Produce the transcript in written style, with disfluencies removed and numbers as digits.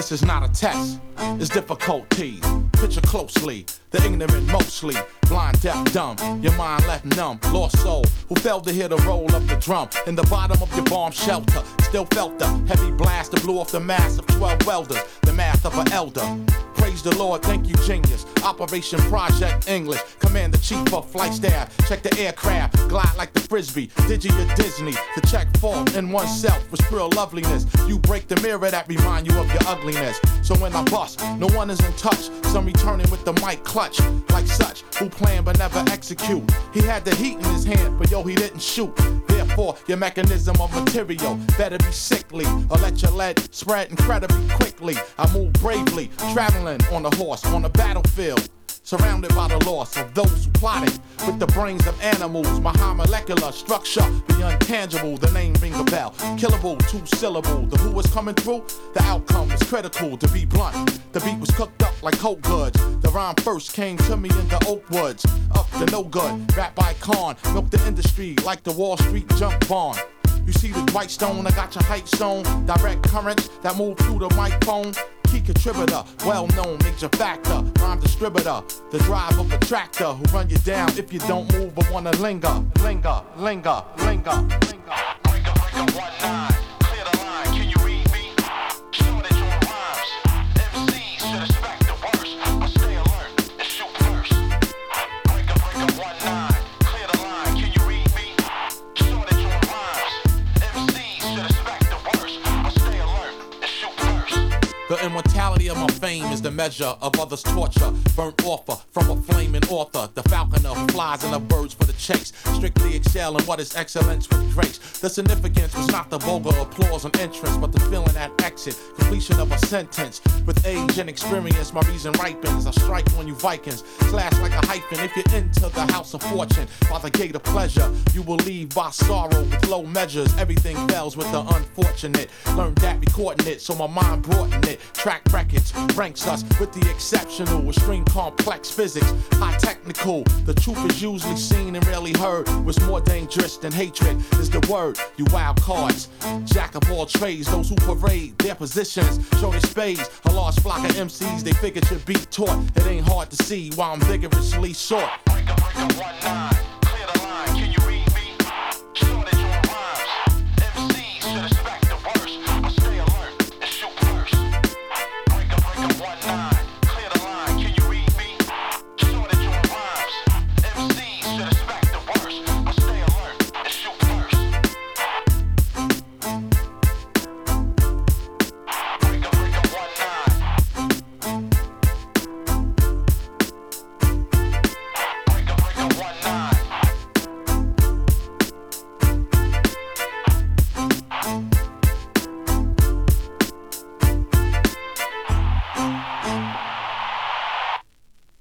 This is not a test, it's difficulties. Picture closely, the ignorant mostly. Blind, deaf, dumb, your mind left numb. Lost soul, who failed to hear the roll of the drum. In the bottom of your bomb shelter, still felt the heavy blast that blew off the mass of 12 welders. The math of an elder. Praise the Lord, thank you, genius. Operation Project English. Commander-Chief of Flight Staff. Check the aircraft, glide like the Frisbee. Digi or Disney, to check fault in oneself with real loveliness. You break the mirror that remind you of your ugliness. So when I bust, no one is in touch. Some returning with the mic clutch, like such, who plan but never execute. He had the heat in his hand, but yo, he didn't shoot. Therefore, your mechanism of material better be sickly, or let your lead spread incredibly quickly. I move bravely, traveling on a horse on a battlefield, surrounded by the loss of those who plotted with the brains of animals. My high molecular structure, the untangible, the name ring a bell. Killable, 2-syllable, the who was coming through, the outcome was critical, to be blunt. The beat was cooked up like coke goods. The rhyme first came to me in the oak woods. Up the no good, rap by Khan, milk the industry like the Wall Street junk bond. You see the Dwight Stone, I got your hype zone. Direct currents that move through the microphone. Key contributor, well-known major factor. Rhyme distributor, the drive of a tractor who run you down if you don't move but wanna linger. Linger, linger, linger, linger. Breaker, 19, clear the line, can you read me? Shortage on rhymes, MCs should expect the worst. I stay alert and shoot first. Breaker, 19, clear the line, can you read me? Shortage on rhymes, MCs should expect the worst. I stay alert and shoot first. The immortality of my fame is the measure of others' torture. Burnt offer from a flaming author. The falconer who flies in the birds for the chase. Strictly excel in what is excellence with grace. The significance was not the vulgar applause and entrance, but the feeling at exit, completion of a sentence. With age and experience, my reason ripens. I strike on you Vikings, slash like a hyphen. If you're into the house of fortune, by the gate of pleasure, you will leave by sorrow with low measures. Everything fails with the unfortunate. Learned that recording it, so my mind brought in it. Track records ranks us with the exceptional, extreme complex physics, high technical. The truth is usually seen and rarely heard. What's more dangerous than hatred is the word. You wild cards, jack of all trades, those who parade their positions, show their spades. A large flock of MCs, they figure should be taught. It ain't hard to see why I'm vigorously sought. Breaker, 19.